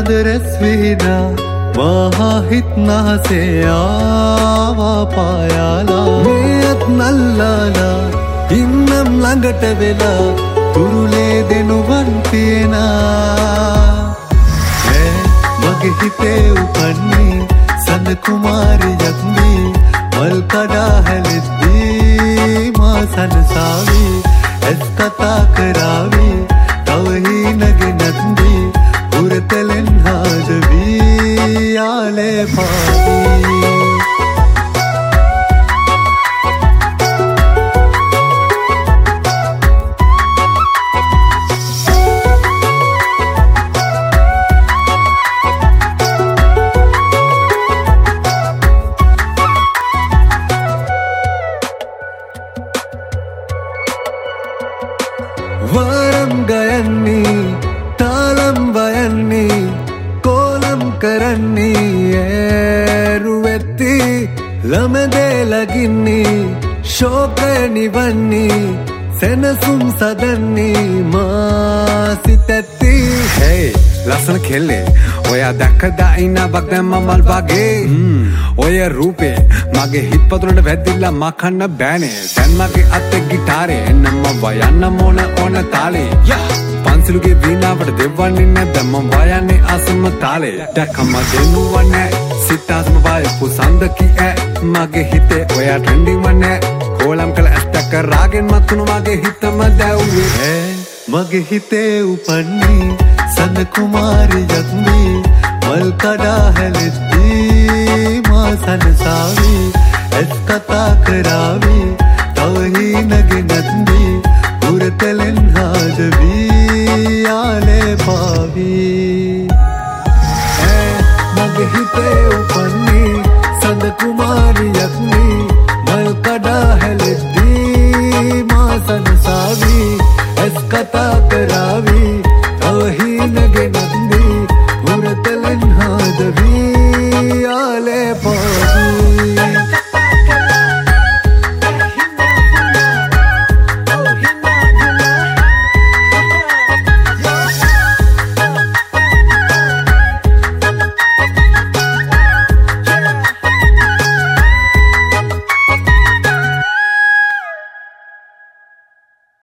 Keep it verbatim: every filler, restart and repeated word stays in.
ආදරස් විහිදා මහා හිත් නහසේ ආවා පායාලා මේත් නල්ලාලා ඉන්නම් ළඟට වෙලා තුරුලේ දෙනුවන් පියනා මගේ හිතේ උපන්නේ සඳ කුමාරියක් මේ මල් කඩා හැලෙද්දී මා සනසාවි ඇස් කතා කරාවි තව හීනගේ නැත්දී උරතලෙන් හාදවී යාලේ පාවී वारम गयन्नी तालम वयन्नी कोलम करन्नी रुवेत्ती लमदे लगिन्नी शोक निवन्नी सेनसुम सदन्नी मासितत्ती hey लसन खेले ओया දැක්කද ඉන්න බග්දම්ම මල් වගේ ඔය රූපේ මගේ හිත් පතුලට වැදිලා මා කන්න බෑනේ දැන් මගේ අතේ ගිටාරේ එන්නම වයන්න මොන ඕන තාලේ පන්සලුගේ වීණාවට දෙවන්නේ නැද්ද මම වයන්නේ අසම තාලේ දැක්කම දෙනුවන්නේ සිතාස්ම වය පුසන්ද කී මගේ හිතේ ඔයා ට්‍රෙන්ඩින් වන්නේ කොලම් කළ ඇත්තක රාගෙන් මතුණු මගේ හිතම දැව්වේ මගේ හිතේ උපන්නේ සඳ කුමාරියක් මේ මල් කඩා හැලෙද්දී මා සනසාවි ඇස් කතා කරාවි තව හීනගේ නැත්නම්